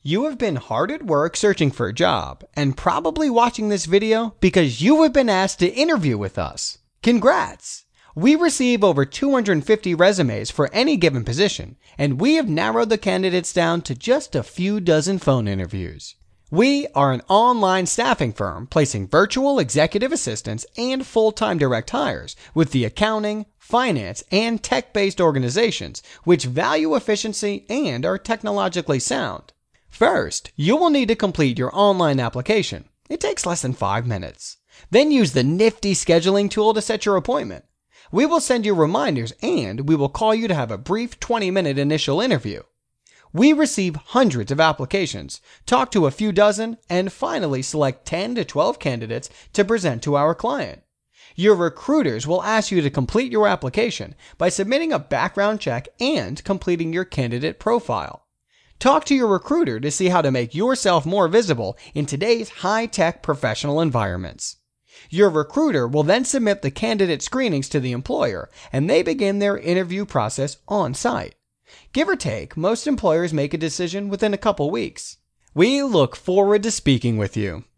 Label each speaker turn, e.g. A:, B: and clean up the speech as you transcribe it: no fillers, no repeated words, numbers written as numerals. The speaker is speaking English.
A: You have been hard at work searching for a job and probably watching this video because you have been asked to interview with us. Congrats! We receive over 250 resumes for any given position, and we have narrowed the candidates down to just a few dozen phone interviews. We are an online staffing firm placing virtual executive assistants and full-time direct hires with the accounting, finance, and tech-based organizations which value efficiency and are technologically sound. First, you will need to complete your online application. It takes less than 5 minutes. Then use the nifty scheduling tool to set your appointment. We will send you reminders and we will call you to have a brief 20-minute initial interview. We receive hundreds of applications, talk to a few dozen, and finally select 10 to 12 candidates to present to our client. Your recruiters will ask you to complete your application by submitting a background check and completing your candidate profile. Talk to your recruiter to see how to make yourself more visible in today's high-tech professional environments. Your recruiter will then submit the candidate screenings to the employer, and they begin their interview process on site. Give or take, most employers make a decision within a couple weeks. We look forward to speaking with you.